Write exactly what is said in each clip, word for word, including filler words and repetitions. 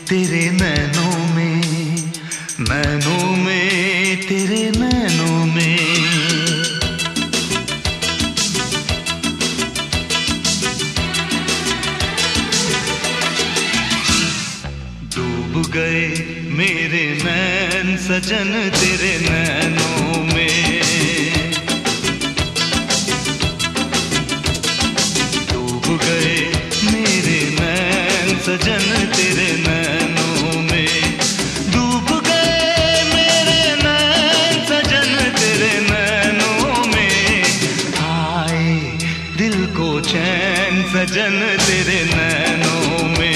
तेरे नैनों में, नैनों में, तेरे नैनों में। डूब गए मेरे नैन सजन तेरे नैनों में। डूब गए मेरे नैन सजन तेरे नैनों में। डूब गए मेरे नैन सजन तेरे नैनों में। आए दिल को चैन सजन तेरे नैनों में।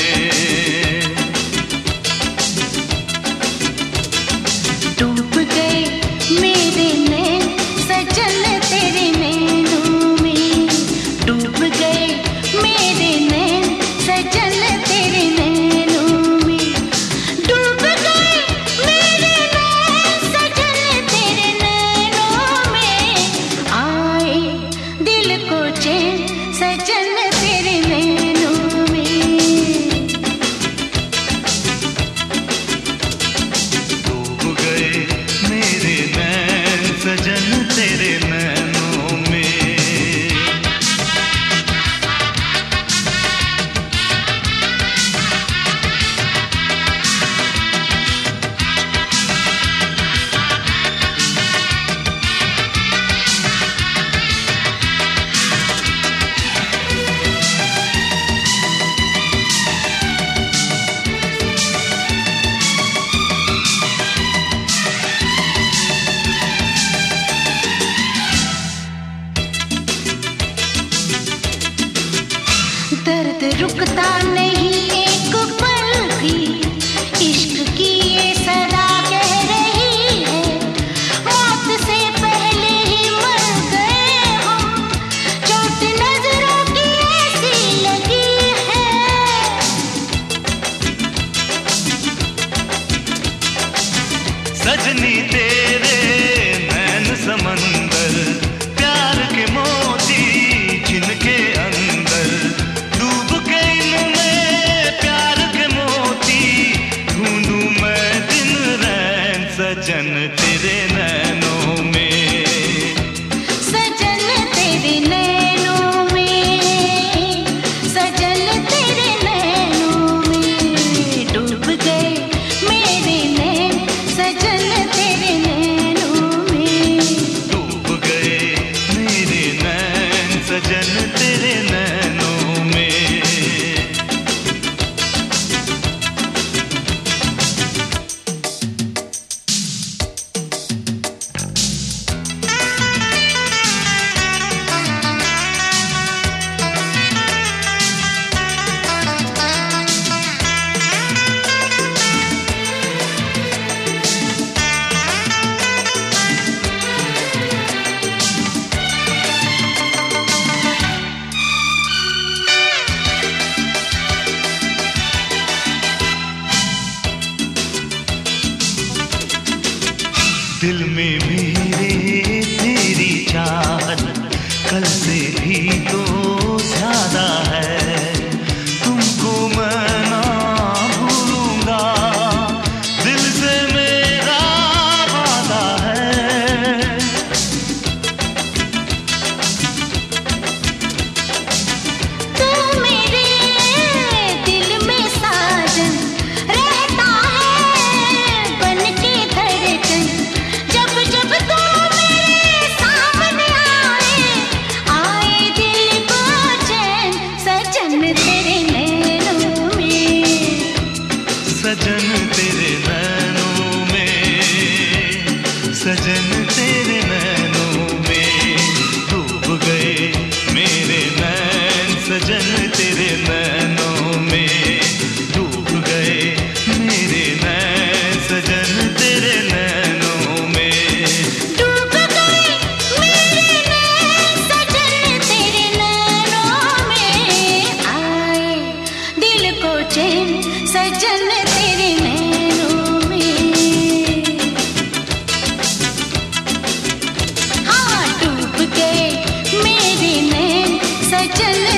दर्द रुकता नहीं एक पल भी, इश्क की ये सदा कह रही है। मौत से पहले ही मर गए हम, चोट नजरों की ऐसी लगी है। सजनी तेरे नैन समंदर, प्यार के मोती जिनके अंदर। डूब के इनमें प्यार के मोती, ढूंढूं मैं दिन रैन सजन तेरे नैनों में। सजन तेरे नैनों में, सजन तेरे नैनों में। डूब गए मेरे नैन सजन तेरे नैनों में। डूब गए मेरे नैन सजन तेरे नैनों में। दिल में मेरे तेरी चाहत कल से भी तो ज्यादा है। तुमको मैं ना भूलूंगा, दिल से मेरा वादा है। तू मेरे दिल में साजन रहता है बन के धड़कन। जब जब तू मेरे सामने आए, आए दिल को चैन सजन तेरे नैनों में। सजन तेरे नैनों में, सजन तेरे नैनों में। डूब गए मेरे नैन सजन तेरे नैनों में। डूब गए मेरे नैन सजन तेरे नैनों में। डूब गए मेरे नैन सजन तेरे नैनों में। आए दिल को चैन सजन तेरे नैनों में। हाँ डूब गए मेरे नैन सजन